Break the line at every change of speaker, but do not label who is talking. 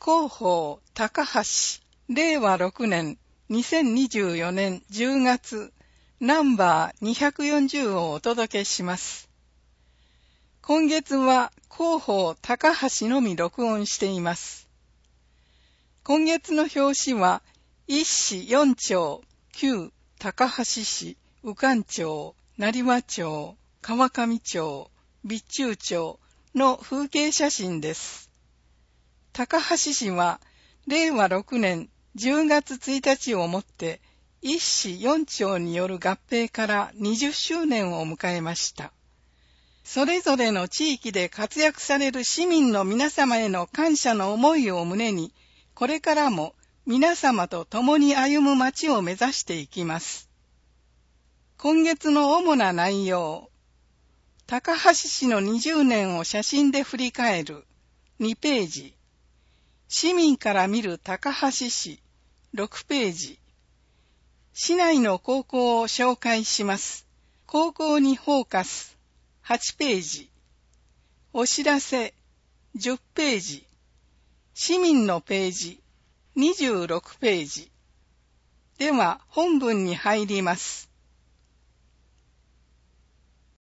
広報高橋、令和6年2024年10月ナンバー240をお届けします。今月は広報高橋のみ録音しています。今月の表紙は一市四町、旧高橋市、宇菅町、成羽町、川上町、備中町の風景写真です。高橋市は令和6年10月1日をもって一市四町による合併から20周年を迎えました。それぞれの地域で活躍される市民の皆様への感謝の思いを胸に、これからも皆様と共に歩む街を目指していきます。今月の主な内容。高橋市の20年を写真で振り返る2ページ。市民から見る高橋市6ページ。市内の高校を紹介します。高校にフォーカス8ページ。お知らせ10ページ。市民のページ26ページ。では本文に入ります。